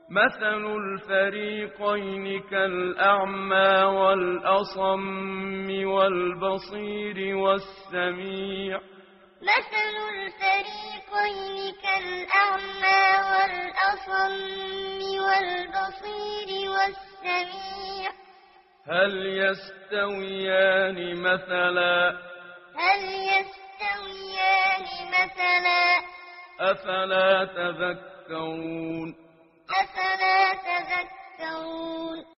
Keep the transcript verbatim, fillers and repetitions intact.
مثل الفريقين كالأعمى والأصم والبصير والسميع. مثل الفريقين كالأعمى والأصم والبصير والسميع. هل يستويان مثلا هل يستويان مثلا أفلا تذكرون أفلا تذكرون